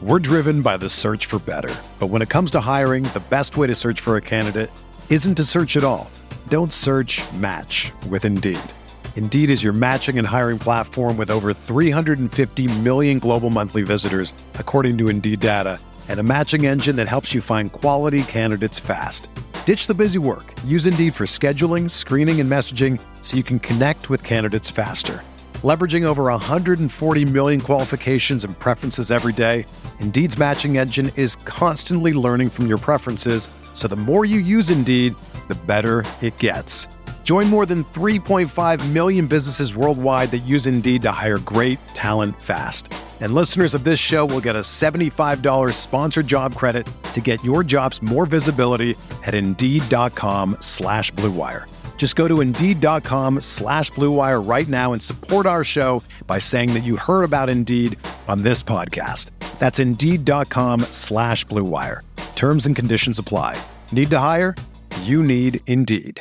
We're driven by the search for better. But when it comes to hiring, the best way to search for a candidate isn't to search at all. Don't search, match with Indeed. Indeed is your matching and hiring platform with over 350 million global monthly visitors, according to Indeed data, and a matching engine that helps you find quality candidates fast. Ditch the busy work. Use Indeed for scheduling, screening, and messaging so you can connect with candidates faster. Leveraging over 140 million qualifications and preferences every day, Indeed's matching engine is constantly learning from your preferences, so the more you use Indeed, the better it gets. Join more than 3.5 million businesses worldwide that use Indeed to hire great talent fast. And listeners of this show will get a $75 sponsored job credit to get your jobs more visibility at Indeed.com/Blue Wire. Just go to Indeed.com/Blue Wire right now and support our show by saying that you heard about Indeed on this podcast. That's Indeed.com/Blue Wire. Terms and conditions apply. Need to hire? You need Indeed.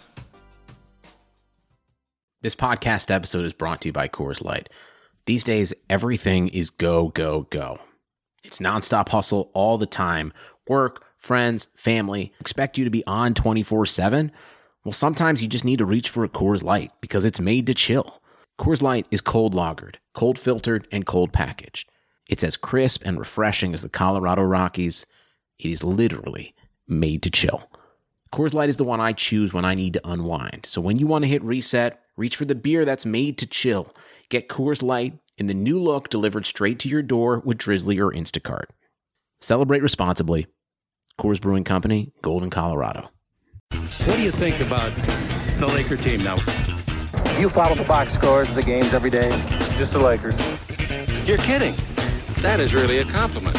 This podcast episode is brought to you by Coors Light. These days, everything is go, go, go. It's nonstop hustle all the time. Work, friends, family expect you to be on 24/7. Well, sometimes you just need to reach for a Coors Light because it's made to chill. Coors Light is cold lagered, cold filtered, and cold packaged. It's as crisp and refreshing as the Colorado Rockies. It is literally made to chill. Coors Light is the one I choose when I need to unwind. So when you want to hit reset, reach for the beer that's made to chill. Get Coors Light in the new look delivered straight to your door with Drizzly or Instacart. Celebrate responsibly. Coors Brewing Company, Golden, Colorado. What do you think about the Laker team now? You follow the box scores of the games every day? Just the Lakers. You're kidding. That is really a compliment.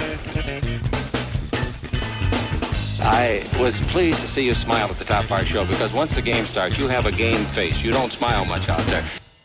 I was pleased to see you smile at the top of our show because once the game starts, you have a game face. You don't smile much out there.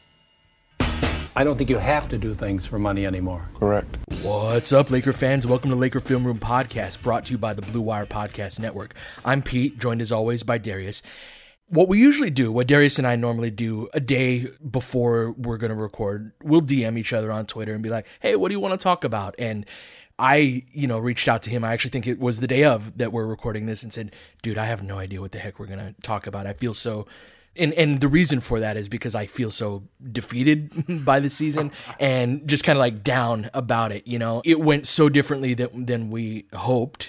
I don't think you have to do things for money anymore. Correct. What's up, Laker fans? Welcome to Laker Film Room Podcast, brought to you by the Blue Wire Podcast Network. I'm Pete, joined as always by Darius. What we usually do, what Darius and I normally do a day before we're going to record, we'll DM each other on Twitter and be like, hey, what do you want to talk about? And I, reached out to him. I actually think it was the day of that we're recording this and said, dude, I have no idea what the heck we're going to talk about. I feel so, and the reason for that is because I feel so defeated by the season and just kind of like down about it. It went so differently than we hoped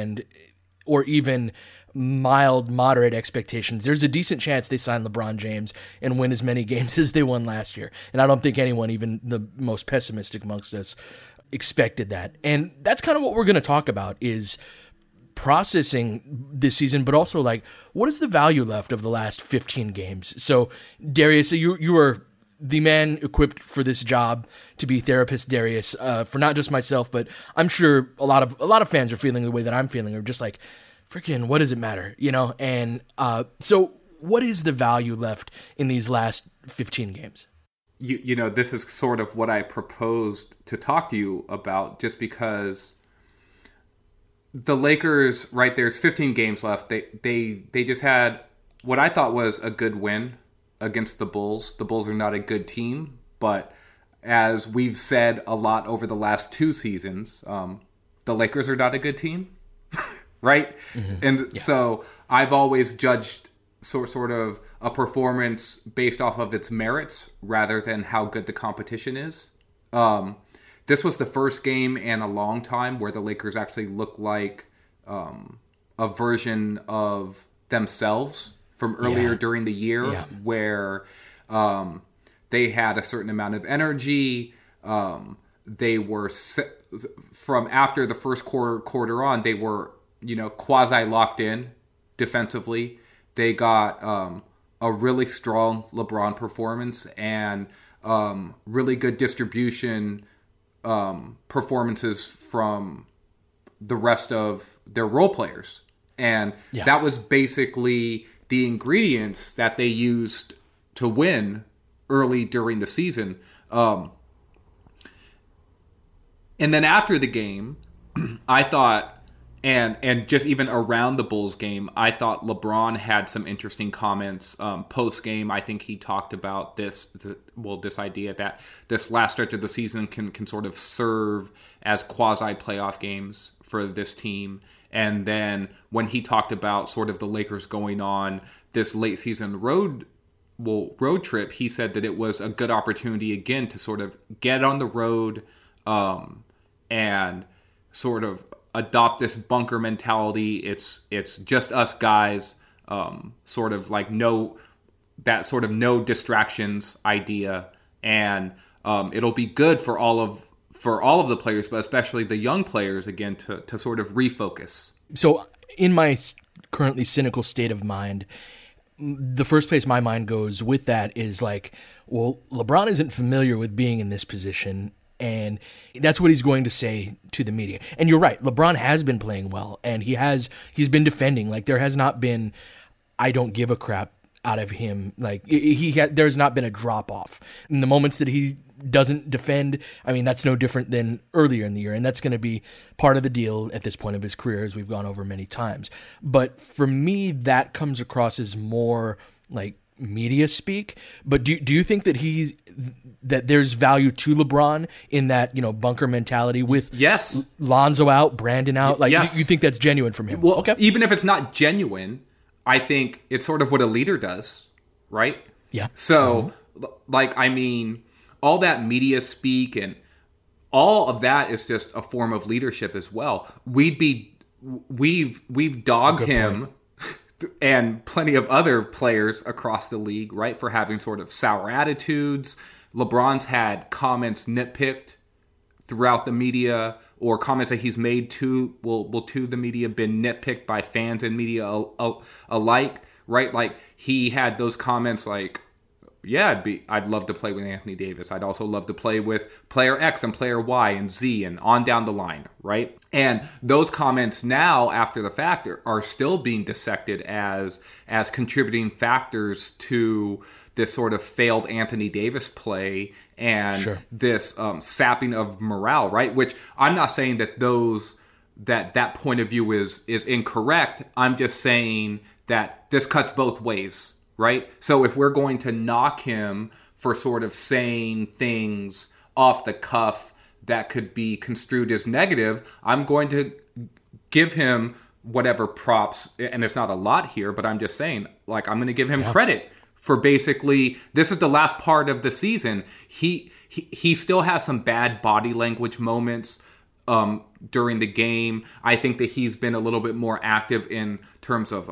or even moderate expectations. There's a decent chance they sign LeBron James and win as many games as they won last year. And I don't think anyone, even the most pessimistic amongst us, expected that. And that's kind of what we're going to talk about is processing this season, but also like, what is the value left of the last 15 games? So Darius, you are the man equipped for this job to be therapist Darius, for not just myself, but I'm sure a lot of fans are feeling the way that I'm feeling, or just like, freaking, what does it matter? And so what is the value left in these last 15 games? This is sort of what I proposed to talk to you about, just because the Lakers, right, there's 15 games left. They just had what I thought was a good win against the Bulls. The Bulls are not a good team, but as we've said a lot over the last two seasons, the Lakers are not a good team, right? Mm-hmm. And so I've always judged sort of a performance based off of its merits rather than how good the competition is. This was the first game in a long time where the Lakers actually looked like a version of themselves from earlier during the year, where they had a certain amount of energy. They were from after the first quarter on, they were quasi locked in defensively. They got a really strong LeBron performance and really good distribution performances from the rest of their role players. And that was basically the ingredients that they used to win early during the season. And then after the game, I thought And just even around the Bulls game, I thought LeBron had some interesting comments post game. I think he talked about this idea that this last stretch of the season can sort of serve as quasi playoff games for this team. And then when he talked about sort of the Lakers going on this late season road trip, he said that it was a good opportunity again to sort of get on the road and sort of adopt this bunker mentality. It's just us guys, sort of like no distractions idea, and it'll be good for all of the players, but especially the young players again to sort of refocus. So in my currently cynical state of mind, the first place my mind goes with that is like, well, LeBron isn't familiar with being in this position. And that's what he's going to say to the media. And you're right. LeBron has been playing well, and he's been defending. Like, there has not been, I don't give a crap out of him. Like, there's not been a drop off in the moments that he doesn't defend. I mean, that's no different than earlier in the year. And that's going to be part of the deal at this point of his career, as we've gone over many times. But for me, that comes across as more like media speak. But do you think that that there's value to LeBron in that, bunker mentality with Lonzo out, Brandon out? Like, yes. You think that's genuine from him? Well, okay. Even if it's not genuine, I think it's sort of what a leader does, right? Yeah. So, like, I mean, all that media speak and all of that is just a form of leadership as well. We've dogged him and plenty of other players across the league, right, for having sort of sour attitudes. LeBron's had comments nitpicked throughout the media, or comments that he's made to the media been nitpicked by fans and media alike, right? Like, he had those comments like, yeah, I'd love to play with Anthony Davis. I'd also love to play with player X and player Y and Z and on down the line, right? And those comments now, after the fact, are still being dissected as contributing factors to this sort of failed Anthony Davis play and this sapping of morale, right? Which I'm not saying that that point of view is incorrect. I'm just saying that this cuts both ways. Right? So if we're going to knock him for sort of saying things off the cuff that could be construed as negative, I'm going to give him whatever props, and it's not a lot here, but I'm just saying, like, I'm going to give him credit for basically, this is the last part of the season. He still has some bad body language moments during the game. I think that he's been a little bit more active in terms of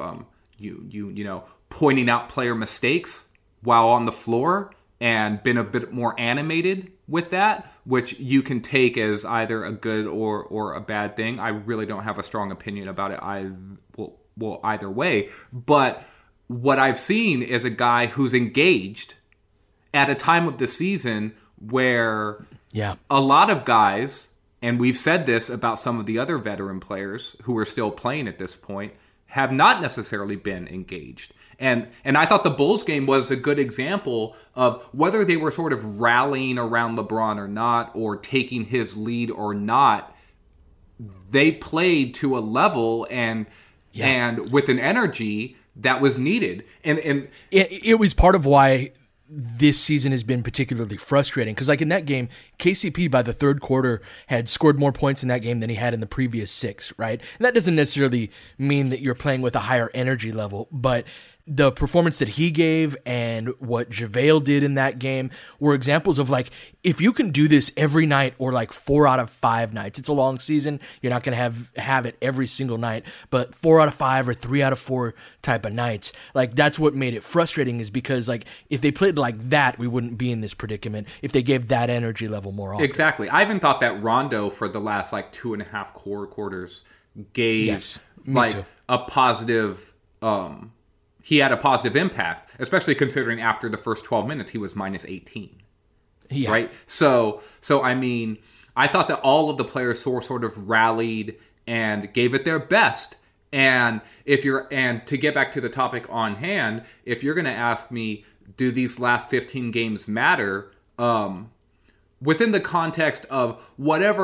pointing out player mistakes while on the floor, and been a bit more animated with that, which you can take as either a good or a bad thing. I really don't have a strong opinion about it either way. But what I've seen is a guy who's engaged at a time of the season where a lot of guys, and we've said this about some of the other veteran players who are still playing at this point, have not necessarily been engaged. And I thought the Bulls game was a good example of whether they were sort of rallying around LeBron or not, or taking his lead or not. They played to a level and with an energy that was needed. And it was part of why this season has been particularly frustrating, because like in that game, KCP by the third quarter had scored more points in that game than he had in the previous 6, right? And that doesn't necessarily mean that you're playing with a higher energy level, but the performance that he gave and what JaVale did in that game were examples of, like, if you can do this every night, or like 4 out of 5 nights, it's a long season, you're not going to have it every single night, but 4 out of 5 or 3 out of 4 type of nights, like, that's what made it frustrating, is because, like, if they played like that, we wouldn't be in this predicament if they gave that energy level more often. Exactly. I even thought that Rondo for the last like 2.5 quarters gave a positive he had a positive impact, especially considering after the first 12 minutes he was minus 18. Right? So I mean, I thought that all of the players sort of rallied and gave it their best. And to get back to the topic on hand, if you're going to ask me, do these last 15 games matter? Within the context of whatever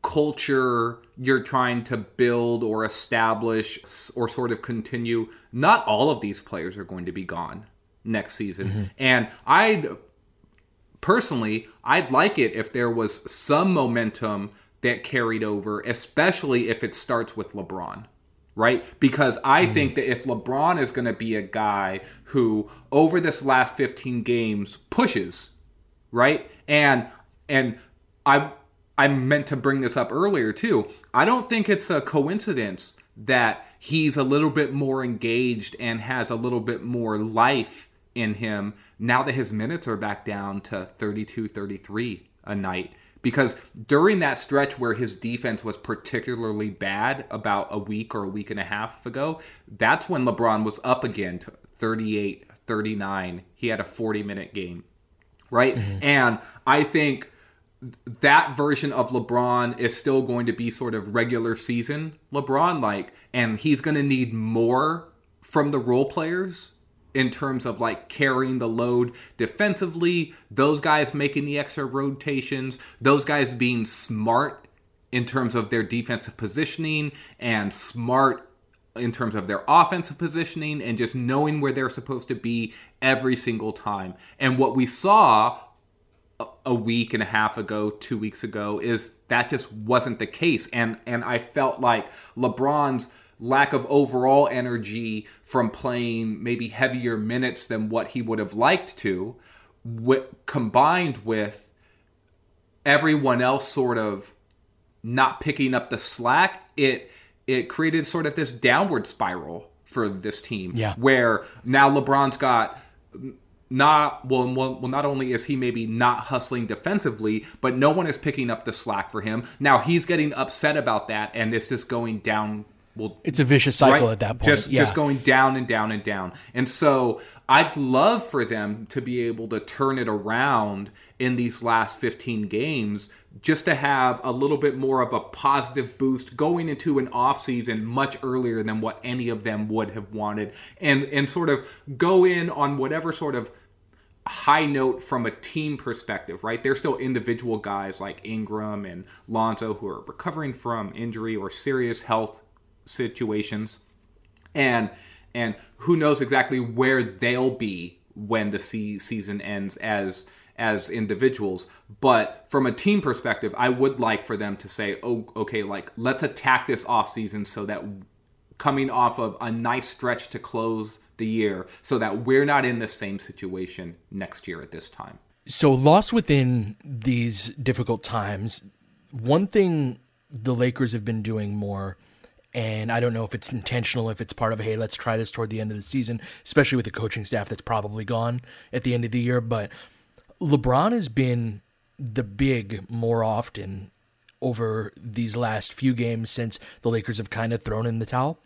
culture you're trying to build or establish or sort of continue, not all of these players are going to be gone next season. And I'd like it if there was some momentum that carried over, especially if it starts with LeBron, right? Because I think that if LeBron is going to be a guy who over this last 15 games pushes, right? And I meant to bring this up earlier too. I don't think it's a coincidence that he's a little bit more engaged and has a little bit more life in him now that his minutes are back down to 32, 33 a night. Because during that stretch where his defense was particularly bad about a week or a week and a half ago, that's when LeBron was up again to 38, 39. He had a 40-minute game, right? And I think that version of LeBron is still going to be sort of regular season LeBron-like, and he's going to need more from the role players in terms of like carrying the load defensively, those guys making the extra rotations, those guys being smart in terms of their defensive positioning and smart in terms of their offensive positioning and just knowing where they're supposed to be every single time. And what we saw a week and a half ago, 2 weeks ago, is that just wasn't the case. And I felt like LeBron's lack of overall energy from playing maybe heavier minutes than what he would have liked to, combined with everyone else sort of not picking up the slack, it created sort of this downward spiral for this team. Yeah. Where now LeBron's got not only is he maybe not hustling defensively, but no one is picking up the slack for him. Now he's getting upset about that, and it's just going down. Well, it's a vicious cycle at that point. Just going down and down and down. And so I'd love for them to be able to turn it around in these last 15 games, just to have a little bit more of a positive boost going into an offseason much earlier than what any of them would have wanted, and sort of go in on whatever sort of high note from a team perspective, right? There's still individual guys like Ingram and Lonzo who are recovering from injury or serious health situations, and who knows exactly where they'll be when the season ends as individuals. But from a team perspective, I would like for them to say, oh, okay, like let's attack this offseason so that coming off of a nice stretch to close the year, so that we're not in the same situation next year at this time. So lost within these difficult times, one thing the Lakers have been doing more, and I don't know if it's intentional, if it's part of, hey, let's try this toward the end of the season, especially with the coaching staff that's probably gone at the end of the year. But LeBron has been the big more often over these last few games since the Lakers have kind of thrown in the towel,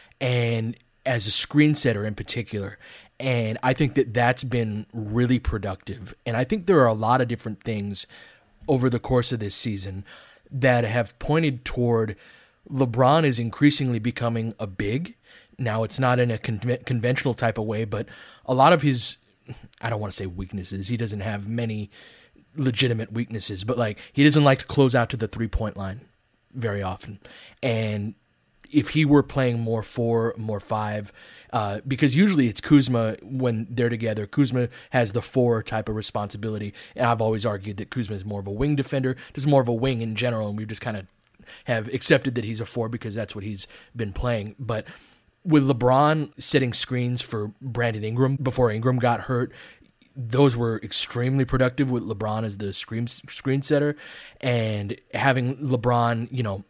and as a screen setter in particular. And I think that that's been really productive. And I think there are a lot of different things over the course of this season that have pointed toward LeBron is increasingly becoming a big. Now, it's not in a conventional type of way, but a lot of his, I don't want to say weaknesses, he doesn't have many legitimate weaknesses, but like he doesn't like to close out to the 3-point line very often. And if he were playing more 4, more 5, because usually it's Kuzma when they're together. Kuzma has the 4 type of responsibility, and I've always argued that Kuzma is more of a wing defender, just more of a wing in general, and we've just kind of have accepted that he's a 4 because that's what he's been playing. But with LeBron setting screens for Brandon Ingram before Ingram got hurt, those were extremely productive with LeBron as the screen setter, and having LeBron,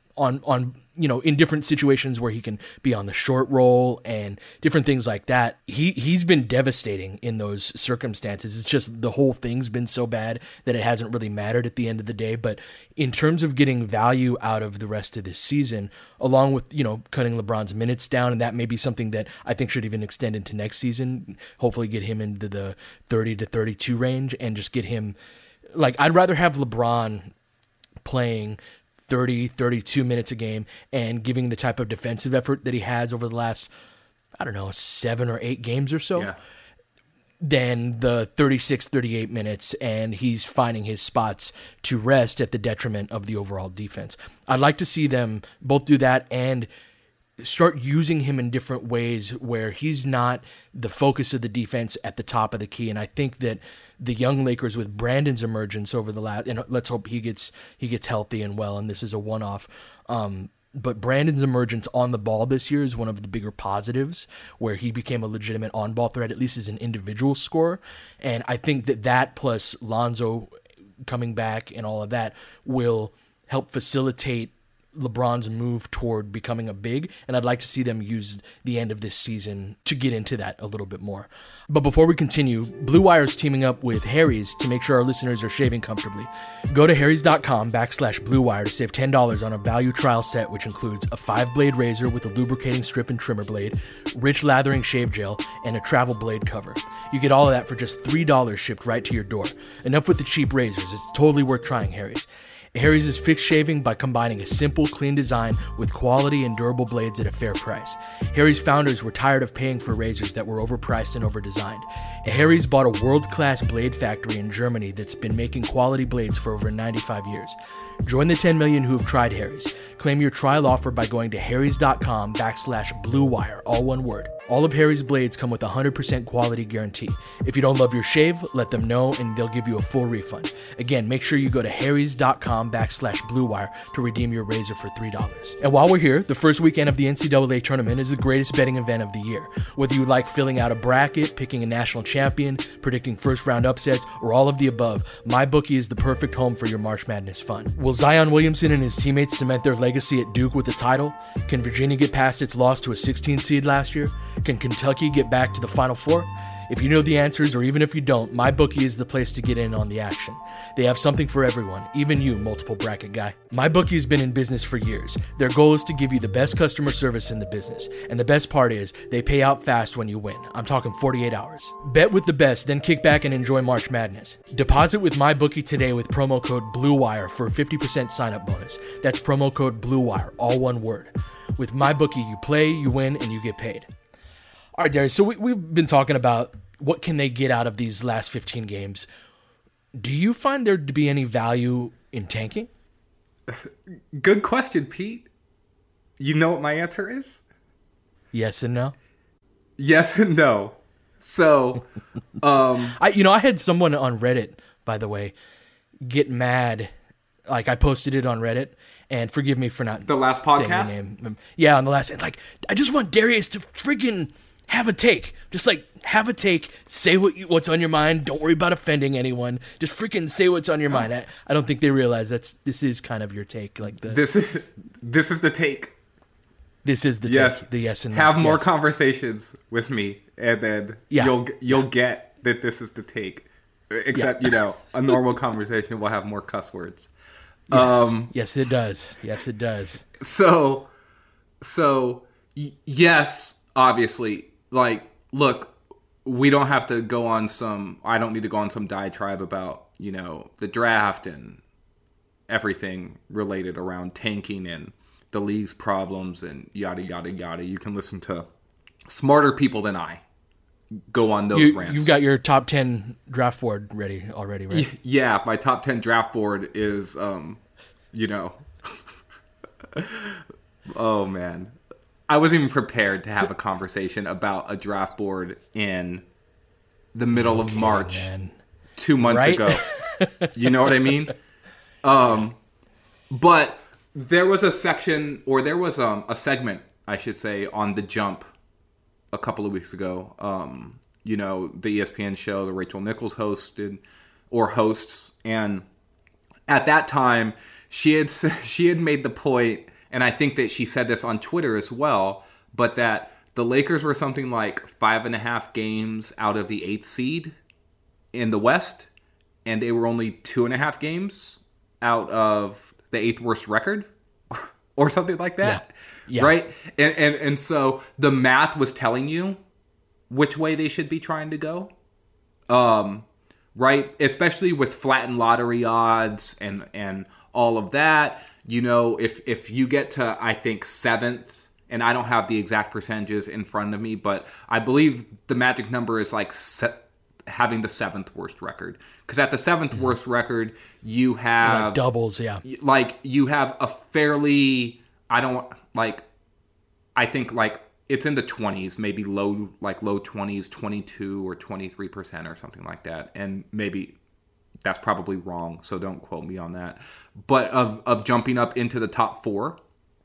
on in different situations where he can be on the short roll and different things like that. He's been devastating in those circumstances. It's just the whole thing's been so bad that it hasn't really mattered at the end of the day. But in terms of getting value out of the rest of this season, along with, cutting LeBron's minutes down, and that may be something that I think should even extend into next season, hopefully get him into the 30 to 32 range and just get him, I'd rather have LeBron playing 30, 32 minutes a game and giving the type of defensive effort that he has over the last, 7 or 8 games or so. Yeah. than the 36, 38 minutes, and he's finding his spots to rest at the detriment of the overall defense. I'd like to see them both do that and start using him in different ways where he's not the focus of the defense at the top of the key. And I think that the young Lakers, with Brandon's emergence over the last, and let's hope he gets healthy and well, and this is a one-off, but Brandon's emergence on the ball this year is one of the bigger positives, where he became a legitimate on-ball threat, at least as an individual scorer. And I think that plus Lonzo coming back and all of that will help facilitate LeBron's move toward becoming a big, and I'd like to see them use the end of this season to get into that a little bit more. But before we continue, Blue Wire is teaming up with Harry's to make sure our listeners are shaving comfortably. Go to harrys.com/Blue Wire to save $10 on a value trial set, which includes a 5-blade razor with a lubricating strip and trimmer blade, rich lathering shave gel, and a travel blade cover. You get all of that for just $3 shipped right to your door. Enough with the cheap razors, it's totally worth trying Harry's. Harry's is fixed shaving by combining a simple, clean design with quality and durable blades at a fair price. Harry's founders were tired of paying for razors that were overpriced and overdesigned. Harry's bought a world-class blade factory in Germany that's been making quality blades for over 95 years. Join the 10 million who have tried Harry's. Claim your trial offer by going to harrys.com/Blue Wire, all one word. All of Harry's blades come with a 100% quality guarantee. If you don't love your shave, let them know and they'll give you a full refund. Again, make sure you go to harrys.com/Blue Wire to redeem your razor for $3. And while we're here, the first weekend of the NCAA tournament is the greatest betting event of the year. Whether you like filling out a bracket, picking a national champion, predicting first-round upsets, or all of the above, MyBookie is the perfect home for your March Madness fun. Will Zion Williamson and his teammates cement their legacy at Duke with a title? Can Virginia get past its loss to a 16 seed last year? Can Kentucky get back to the Final Four? If you know the answers, or even if you don't, MyBookie is the place to get in on the action. They have something for everyone, even you, multiple bracket guy. MyBookie has been in business for years. Their goal is to give you the best customer service in the business. And the best part is, they pay out fast when you win. I'm talking 48 hours. Bet with the best, then kick back and enjoy March Madness. Deposit with MyBookie today with promo code BLUEWIRE for a 50% sign-up bonus. That's promo code BLUEWIRE, all one word. With MyBookie, you play, you win, and you get paid. All right, Darius, so we've been talking about what can they get out of these last 15 games. Do you find there to be any value in tanking? Good question, Pete. You know what my answer is? Yes and no? Yes and no. So, I had someone on Reddit, by the way, get mad. Like, I posted it on Reddit, and forgive me for not the last podcast. Saying your name. Yeah, on the last. Like, I just want Darius to freaking have a take. Just like have a take. Say what's on your mind. Don't worry about offending anyone. Just freaking say what's on your mind. I don't think they realize this is kind of your take. Like this is the take. This is the yes. Take. The yes and no. Have more conversations with me, and then you'll get that this is the take. Except a normal conversation will have more cuss words. Yes, it does. Yes, it does. So yes, obviously, like, look, we don't have to go on I don't need to go on some diatribe about, the draft and everything related around tanking and the league's problems and yada, yada, yada. You can listen to smarter people than I go on those rants. You've got your top 10 draft board ready already, right? Yeah, my top 10 draft board is, oh, man. I wasn't even prepared to have a conversation about a draft board in the middle of March, man. 2 months ago. You know what I mean? But there was a section, or there was a segment, I should say, on The Jump a couple of weeks ago. The ESPN show that Rachel Nichols hosts, and at that time she had made the point, and I think that she said this on Twitter as well, but that the Lakers were something like 5.5 games out of the 8th seed in the West, and they were only 2.5 games out of the 8th worst record, or something like that. Yeah. Right? And so the math was telling you which way they should be trying to go. Right? Especially with flattened lottery odds and all of that. If you get to, I think, 7th, and I don't have the exact percentages in front of me, but I believe the magic number is like having the 7th worst record. Because at the 7th worst record, you have like doubles, yeah. Like you have a fairly, I think like it's in the 20s, maybe low 20s, 22 or 23% or something like that. And maybe that's probably wrong, so don't quote me on that. But of jumping up into the top 4,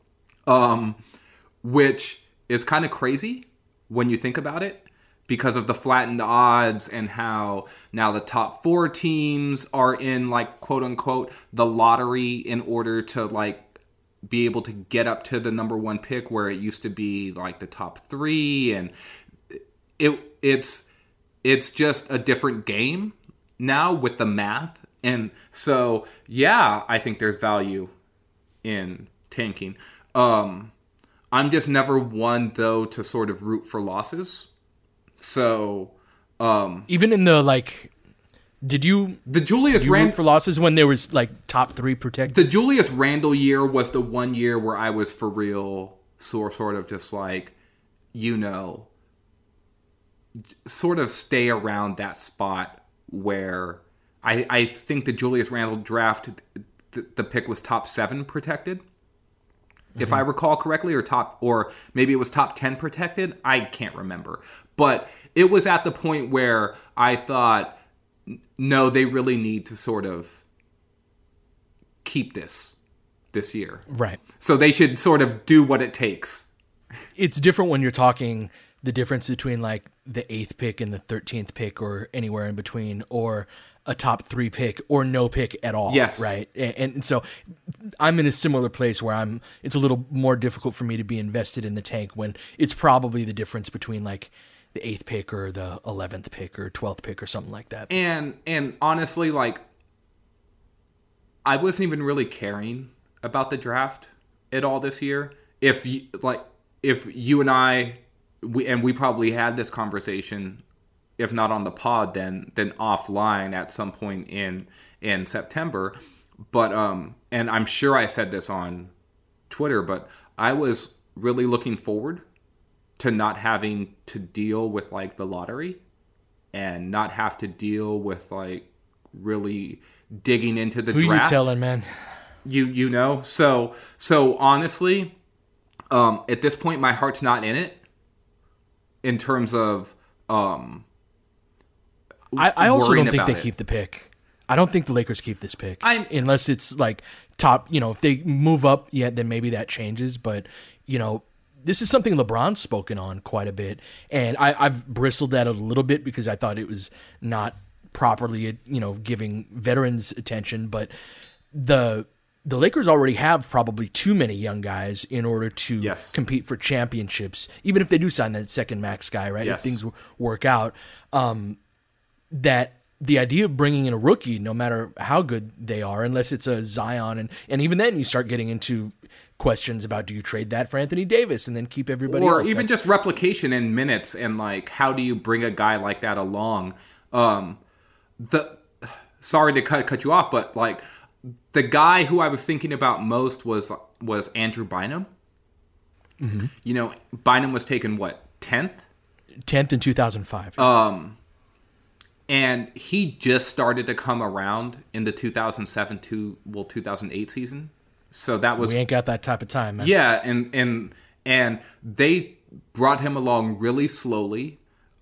which is kind of crazy when you think about it, because of the flattened odds and how now the top 4 teams are in like quote unquote the lottery in order to like be able to get up to the number 1 pick, where it used to be like the top 3, and it's just a different game now with the math. And so yeah, I think there's value in tanking. I'm just never one though to sort of root for losses. So even in the like, did you root for losses when there was like top 3 protected? The Julius Randle year was the one year where I was for real sort of just like, sort of stay around that spot where I think the Julius Randle draft, the pick was top 7 protected, if I recall correctly, or maybe it was top 10 protected. I can't remember, but it was at the point where I thought, no, they really need to sort of keep this year. Right. So they should sort of do what it takes. It's different when you're talking the difference between like the 8th pick and the 13th pick or anywhere in between, or a top 3 pick or no pick at all. Yes. Right. And so I'm in a similar place where it's a little more difficult for me to be invested in the tank when it's probably the difference between like the 8th pick or the 11th pick or 12th pick or something like that. And honestly, like, I wasn't even really caring about the draft at all this year. If you and I, we probably had this conversation, if not on the pod, then offline at some point in September. But and I'm sure I said this on Twitter, but I was really looking forward to not having to deal with like the lottery and not have to deal with like really digging into the draft. Who you telling, man? You know? So honestly, at this point my heart's not in it in terms of I also don't think they it. keep the pick. I don't think the Lakers keep this pick. Unless it's like top, if they move up, yeah, then maybe that changes, but this is something LeBron's spoken on quite a bit, and I've bristled at it a little bit because I thought it was not properly, giving veterans attention. But the Lakers already have probably too many young guys in order to compete for championships, even if they do sign that second max guy, right? Yes. If things work out, that the idea of bringing in a rookie, no matter how good they are, unless it's a Zion, and even then you start getting into questions about, do you trade that for Anthony Davis and then keep everybody else? Or even just replication in minutes, and like, how do you bring a guy like that along? Sorry to cut you off, but like the guy who I was thinking about most was Andrew Bynum. Mm-hmm. Bynum was taken 10th? 10th in 2005. And he just started to come around in the 2008 season. So that was, we ain't got that type of time, man. Yeah, and they brought him along really slowly.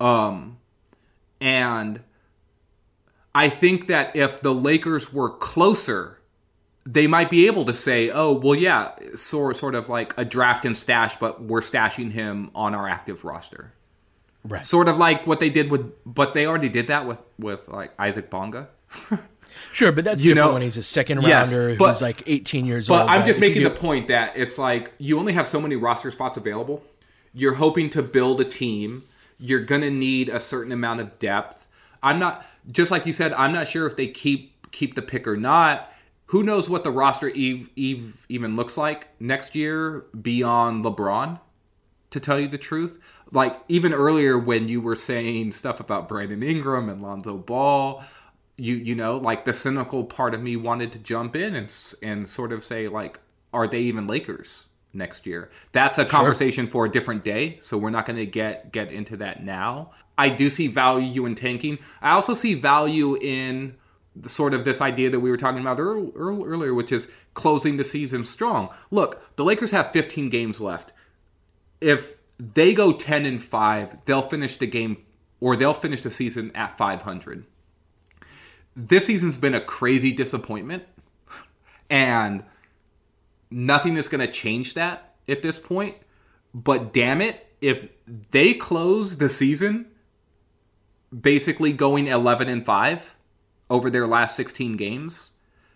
And I think that if the Lakers were closer, they might be able to say, oh, well, yeah, sort of like a draft and stash, but we're stashing him on our active roster. Right. Sort of like what they did but they already did that with like Isaac Bonga. Sure, but that's different when he's a second rounder who's like 18 years old. But I'm just making the point that it's like you only have so many roster spots available. You're hoping to build a team. You're going to need a certain amount of depth. I'm not, just like you said, I'm not sure if they keep the pick or not. Who knows what the roster even looks like next year beyond LeBron, to tell you the truth. Like, even earlier when you were saying stuff about Brandon Ingram and Lonzo Ball, you know, like the cynical part of me wanted to jump in and sort of say, like, are they even Lakers next year. That's a conversation for a different day, so we're not going to get into that now. I do see value in tanking. I also see value in sort of this idea that we were talking about earlier, which is closing the season strong. Look, the Lakers have 15 games left. If they go 10-5, they'll finish the season at 500. This season's been a crazy disappointment, and nothing is going to change that at this point. But damn it, if they close the season basically going 11-5 over their last 16 games,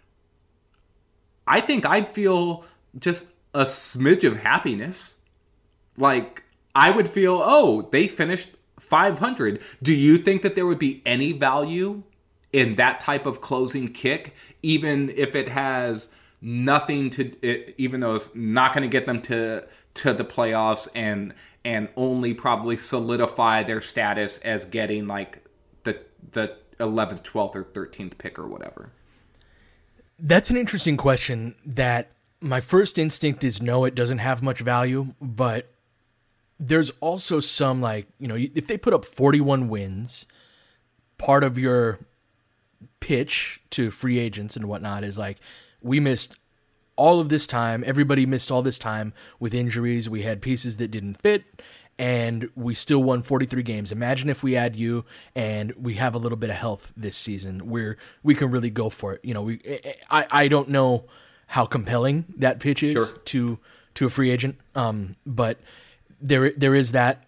I think I'd feel just a smidge of happiness. Like, I would feel, oh, they finished 500. Do you think that there would be any value in that type of closing kick, even if it has nothing to, even though it's not going to get them to the playoffs and only probably solidify their status as getting like the 11th, 12th, or 13th pick or whatever? That's an interesting question that my first instinct is no, it doesn't have much value, but there's also some, like, you know, if they put up 41 wins, part of your pitch to free agents and whatnot is like, we missed all of this time. Everybody missed all this time with injuries. We had pieces that didn't fit, and we still won 43 games. Imagine if we add you and we have a little bit of health this season where we can really go for it. You know, I don't know how compelling that pitch is to a free agent, but there is that.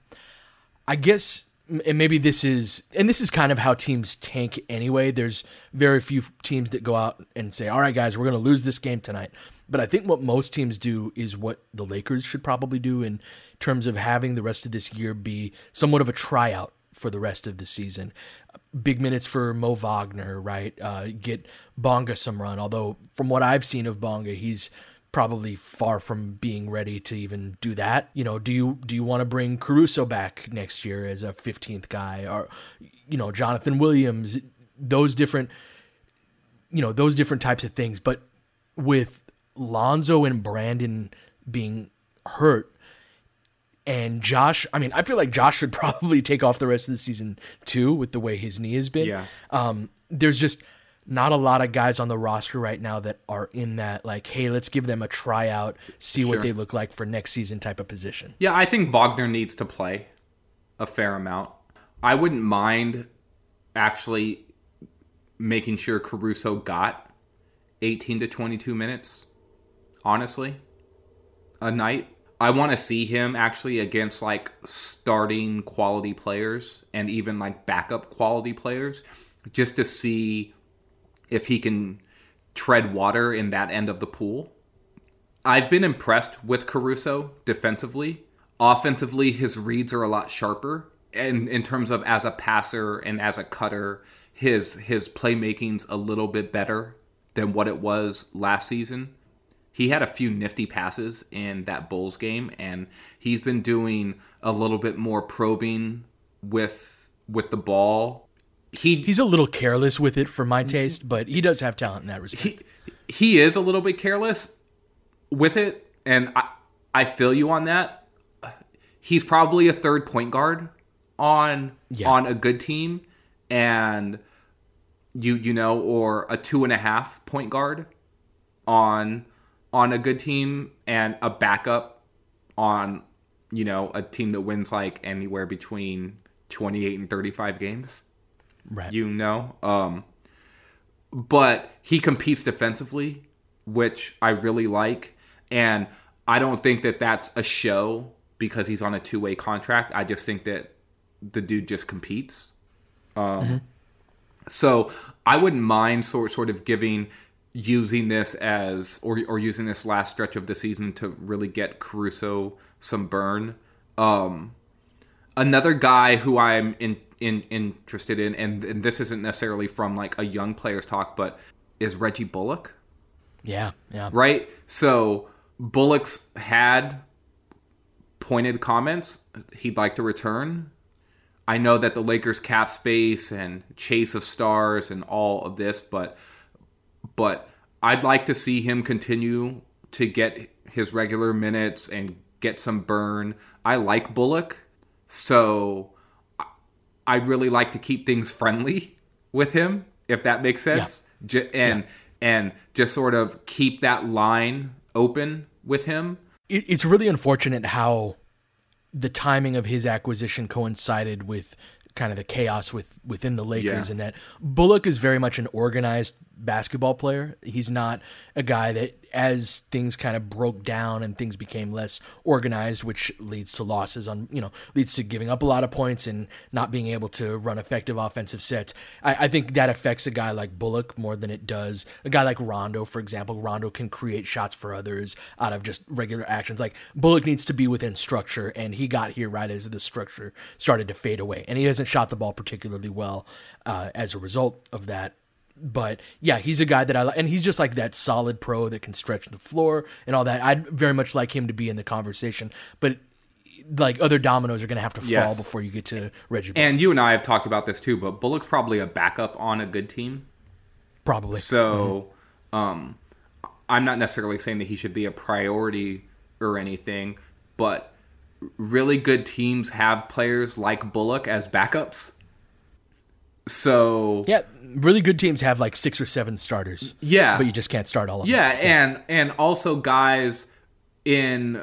I guess, and maybe this is kind of how teams tank anyway. There's very few teams that go out and say, all right, guys, we're going to lose this game tonight. But I think what most teams do is what the Lakers should probably do in terms of having the rest of this year be somewhat of a tryout for the rest of the season. Big minutes for Mo Wagner, right? Get Bonga some run. Although from what I've seen of Bonga, he's probably far from being ready to even do that. You know, do you want to bring Caruso back next year as a 15th guy, or, you know, Jonathan Williams, those different types of things. But with Lonzo and Brandon being hurt, and Josh, I mean, I feel like Josh should probably take off the rest of the season too, with the way his knee has been. Yeah. There's just not a lot of guys on the roster right now that are in that, like, hey, let's give them a tryout, see what they look like for next season type of position. Yeah, I think Wagner needs to play a fair amount. I wouldn't mind actually making sure Caruso got 18 to 22 minutes, honestly, a night. I want to see him actually against, like, starting quality players and even, like, backup quality players, just to see if he can tread water in that end of the pool. I've been impressed with Caruso defensively. Offensively, his reads are a lot sharper. And in terms of as a passer and as a cutter, his playmaking's a little bit better than what it was last season. He had a few nifty passes in that Bulls game, and he's been doing a little bit more probing with the ball. He's a little careless with it for my taste, but he does have talent in that respect. He is a little bit careless with it, and I feel you on that. He's probably a third point guard on a good team, and you know, or a 2.5 point guard on a good team, and a backup on, you know, a team that wins like anywhere between 28 and 35 games. Right. You know, but he competes defensively, which I really like. And I don't think that that's a show because he's on a 2-way contract. I just think that the dude just competes. So I wouldn't mind sort of using this as, or using this last stretch of the season to really get Caruso some burn. Another guy who I'm interested in, and this isn't necessarily from like a young player's talk, but is Reggie Bullock. Yeah. Right? So Bullock's had pointed comments he'd like to return. I know that the Lakers cap space and chase of stars and all of this, but I'd like to see him continue to get his regular minutes and get some burn. I like Bullock, so I'd really like to keep things friendly with him, if that makes sense. Yeah. And just sort of keep that line open with him. It's really unfortunate how the timing of his acquisition coincided with kind of the chaos within the Lakers, and that Bullock is very much an organized basketball player. He's not a guy that, as things kind of broke down and things became less organized, which leads to losses leads to giving up a lot of points and not being able to run effective offensive sets. I think that affects a guy like Bullock more than it does a guy like Rondo, for example. Rondo can create shots for others out of just regular actions. Like, Bullock needs to be within structure, and he got here right as the structure started to fade away. And he hasn't shot the ball particularly well as a result of that. But yeah, he's a guy that I like, and he's just like that solid pro that can stretch the floor and all that. I'd very much like him to be in the conversation, but like, other dominoes are going to have to fall before you get to Reggie Bullock. And you and I have talked about this too, but Bullock's probably a backup on a good team. Probably. So, I'm not necessarily saying that he should be a priority or anything, but really good teams have players like Bullock as backups. So yeah, really good teams have like 6 or 7 starters. Yeah, but you just can't start all of them. Yeah, and also guys in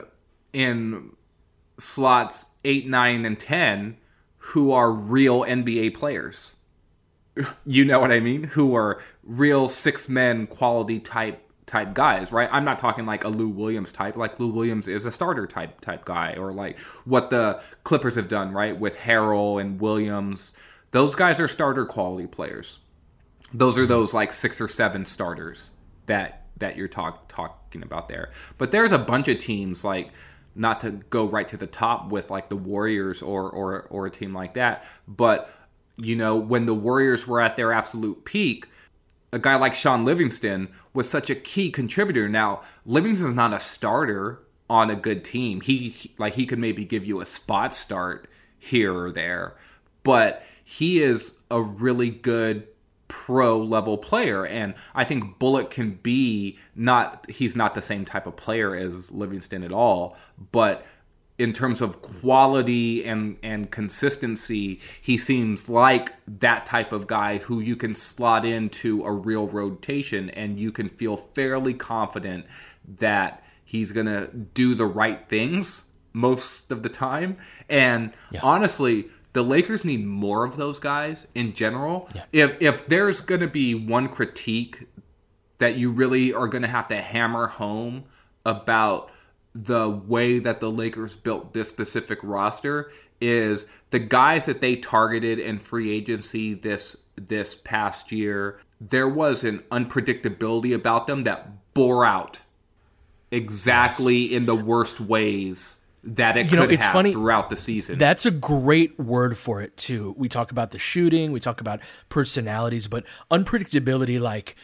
slots 8, 9, and 10 who are real NBA players. You know what I mean? Who are real 6-man quality type guys, right? I'm not talking like a Lou Williams type. Like, Lou Williams is a starter type guy, or like what the Clippers have done, right, with Harrell and Williams. Those guys are starter quality players. Those are those like 6 or 7 starters that you're talking about there. But there's a bunch of teams, like, not to go right to the top with like the Warriors or a team like that, but when the Warriors were at their absolute peak, a guy like Sean Livingston was such a key contributor. Now, Livingston's not a starter on a good team. He could maybe give you a spot start here or there, but he is a really good pro level player. And I think Bullock can be he's not the same type of player as Livingston at all, but in terms of quality and consistency, he seems like that type of guy who you can slot into a real rotation and you can feel fairly confident that he's going to do the right things most of the time. And honestly, the Lakers need more of those guys in general. Yeah. If there's going to be one critique that you really are going to have to hammer home about the way that the Lakers built this specific roster, is the guys that they targeted in free agency this past year, there was an unpredictability about them that bore out exactly in the worst ways that it could have funny, throughout the season. That's a great word for it, too. We talk about the shooting, we talk about personalities, but unpredictability, like...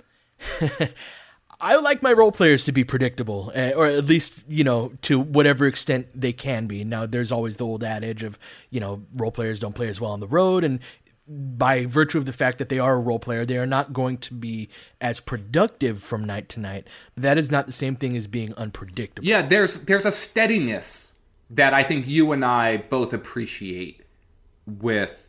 I like my role players to be predictable, or at least, to whatever extent they can be. Now, there's always the old adage of, role players don't play as well on the road, and by virtue of the fact that they are a role player, they are not going to be as productive from night to night. That is not the same thing as being unpredictable. Yeah, there's a steadiness that I think you and I both appreciate with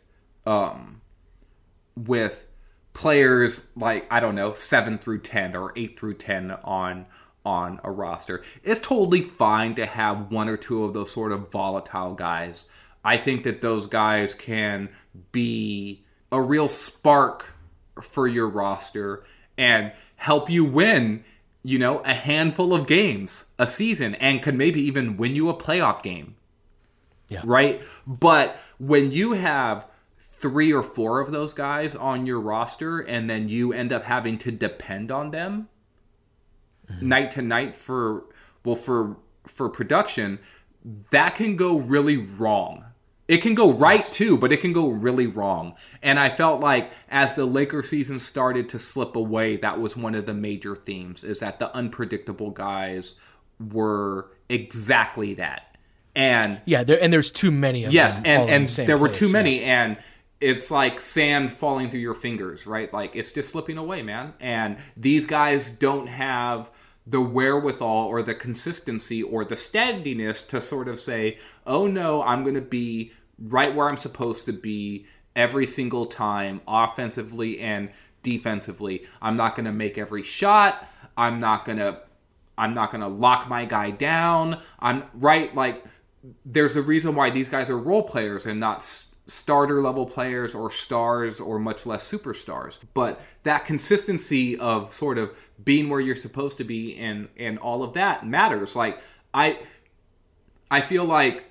players like, I don't know, 7 through 10 or 8 through 10 on a roster. It's totally fine to have 1 or 2 of those sort of volatile guys. I think that those guys can be a real spark for your roster and help you win, a handful of games a season, and could maybe even win you a playoff game. Yeah. Right? But when you have 3 or 4 of those guys on your roster, and then you end up having to depend on them night to night for production, that can go really wrong. It can go right too, but it can go really wrong. And I felt like as the Lakers season started to slip away, that was one of the major themes, is that the unpredictable guys were exactly that. And there's too many of them. Yes, and there were too many, and it's like sand falling through your fingers, right? Like, it's just slipping away, man. And these guys don't have the wherewithal or the consistency or the steadiness to sort of say, oh no, I'm going to be right where I'm supposed to be every single time, offensively and defensively. I'm not going to make every shot. I'm not going to lock my guy down. There's a reason why these guys are role players and not starter level players or stars or much less superstars. But that consistency of sort of being where you're supposed to be and all of that matters. Like I feel like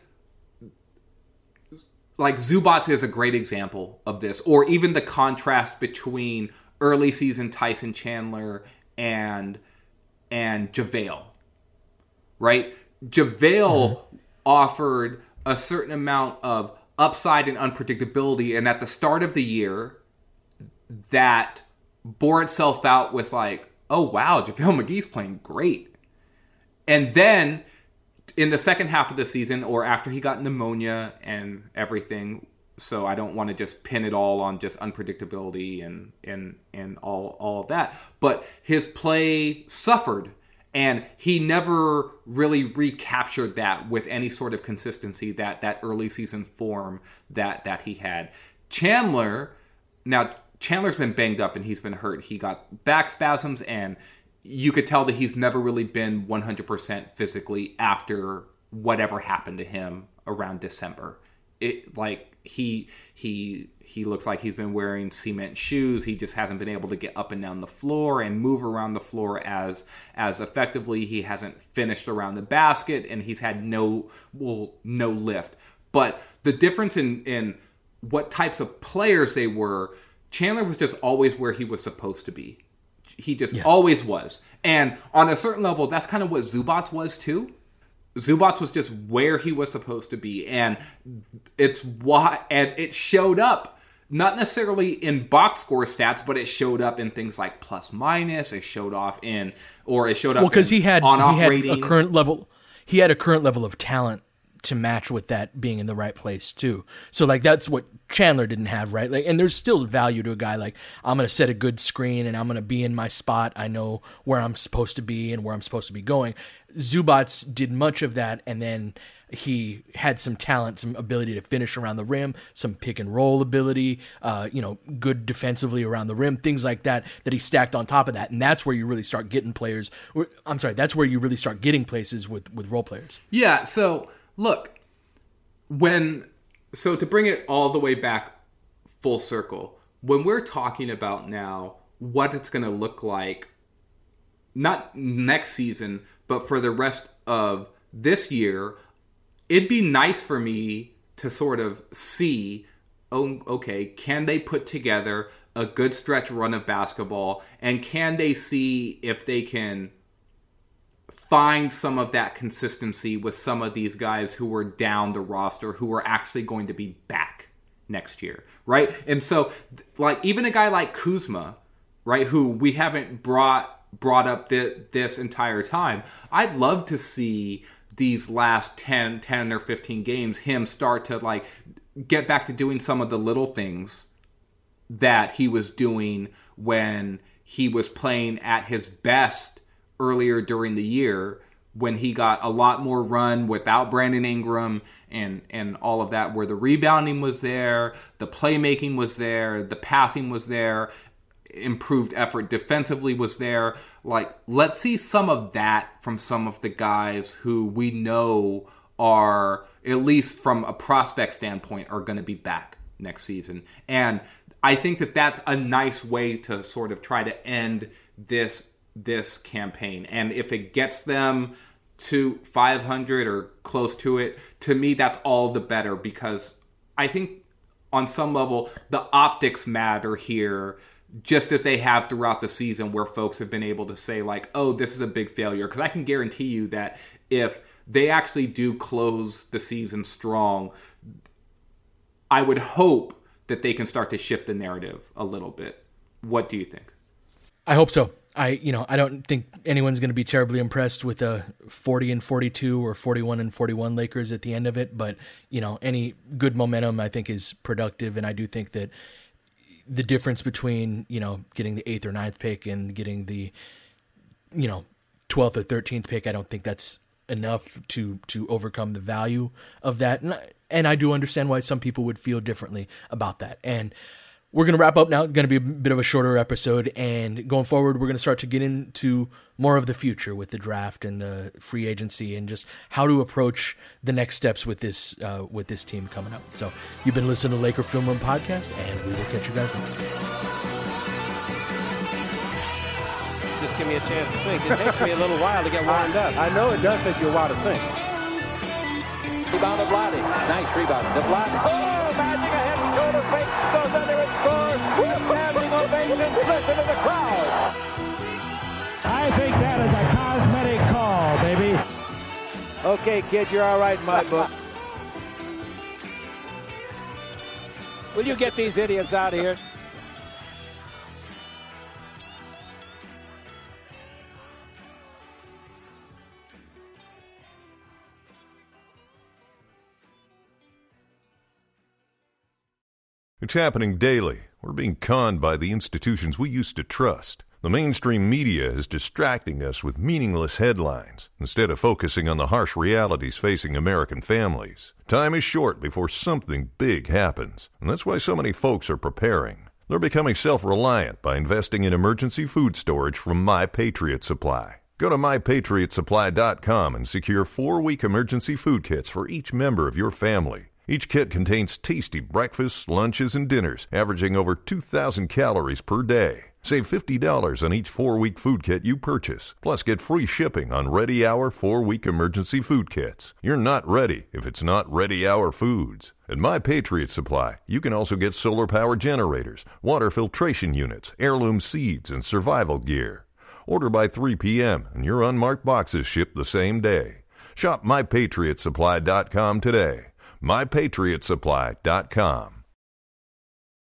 Zubac is a great example of this, or even the contrast between early season Tyson Chandler and JaVale, right? JaVale offered a certain amount of upside and unpredictability, and at the start of the year, that bore itself out with like, oh wow, JaVale McGee's playing great. And then in the second half of the season, or after he got pneumonia and everything, so I don't want to just pin it all on just unpredictability and all of that, but his play suffered. And he never really recaptured that with any sort of consistency, that early season form that he had. Chandler's been banged up and he's been hurt. He got back spasms, and you could tell that he's never really been 100% physically after whatever happened to him around December. He looks like he's been wearing cement shoes. He just hasn't been able to get up and down the floor and move around the floor as effectively. He hasn't finished around the basket, and he's had no lift. But the difference in what types of players they were, Chandler was just always where he was supposed to be. He just always was. And on a certain level, that's kind of what Zubac was too. Zubac was just where he was supposed to be, and it showed up not necessarily in box score stats, but it showed up in things like plus minus. It showed up because he had a current level. He had a current level of talent to match with that being in the right place too. So like that's what Chandler didn't have, right? Like, and there's still value to a guy like, I'm going to set a good screen and I'm going to be in my spot. I know where I'm supposed to be and where I'm supposed to be going. Zubac did much of that, and then he had some talent, some ability to finish around the rim, some pick and roll ability, good defensively around the rim, things like that he stacked on top of that. And that's where you really start getting that's where you really start getting places with role players. Yeah. So look, to bring it all the way back full circle, when we're talking about now what it's going to look like, not next season, but for the rest of this year, it'd be nice for me to sort of see, okay, can they put together a good stretch run of basketball, and can they see if they can find some of that consistency with some of these guys who are down the roster, who are actually going to be back next year, right? And so, like, even a guy like Kuzma, right, who we haven't brought up this entire time, I'd love to see these last 10 or 15 games him start to like get back to doing some of the little things that he was doing when he was playing at his best earlier during the year, when he got a lot more run without Brandon Ingram and all of that, where the rebounding was there, the playmaking was there, the passing was there, improved effort defensively was there. Like, let's see some of that from some of the guys who we know are, at least from a prospect standpoint, are going to be back next season. And I think that that's a nice way to sort of try to end this campaign. And if it gets them to 500 or close to it, to me, that's all the better, because I think on some level, the optics matter here, just as they have throughout the season, where folks have been able to say like, oh, this is a big failure. Because I can guarantee you that if they actually do close the season strong, I would hope that they can start to shift the narrative a little bit. What do you think? I hope so. I don't think anyone's going to be terribly impressed with a 40-42 or 41-41 Lakers at the end of it. But, any good momentum I think is productive. And I do think that the difference between, getting the 8th or 9th pick and getting the, 12th or 13th pick, I don't think that's enough to overcome the value of that. And I do understand why some people would feel differently about that. And we're going to wrap up now. It's going to be a bit of a shorter episode. And going forward, we're going to start to get into more of the future with the draft and the free agency and just how to approach the next steps with this team coming up. So you've been listening to Laker Film Room Podcast, and we will catch you guys next time. Just give me a chance to think. It takes me a little while to get wound up. I know it does take you a while to think. Rebound to Vlade. Nice rebound to Vlade. Oh, Magic, a head and shoulder fake. Goes under and scores. Standing ovation. Listen to the crowd. I think that is a cosmetic call, baby. Okay, kid, you're all right in my book. Will you get these idiots out of here? It's happening daily. We're being conned by the institutions we used to trust. The mainstream media is distracting us with meaningless headlines instead of focusing on the harsh realities facing American families. Time is short before something big happens, and that's why so many folks are preparing. They're becoming self-reliant by investing in emergency food storage from My Patriot Supply. Go to MyPatriotSupply.com and secure 4-week emergency food kits for each member of your family. Each kit contains tasty breakfasts, lunches, and dinners, averaging over 2,000 calories per day. Save $50 on each 4-week food kit you purchase, plus get free shipping on Ready Hour 4-week emergency food kits. You're not ready if it's not Ready Hour Foods. At My Patriot Supply, you can also get solar power generators, water filtration units, heirloom seeds, and survival gear. Order by 3 p.m. and your unmarked boxes ship the same day. Shop MyPatriotSupply.com today. MyPatriotSupply.com.